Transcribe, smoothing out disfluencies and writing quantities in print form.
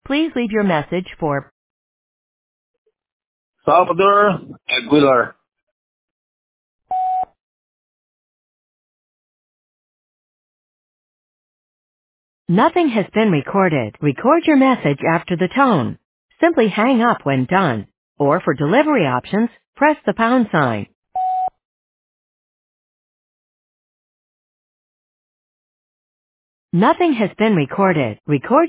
Please leave your message for Salvador Aguilar. Nothing has been recorded. Record your message after the tone. Simply hang up when done. Or for delivery options, press the pound sign. Nothing has been recorded. Record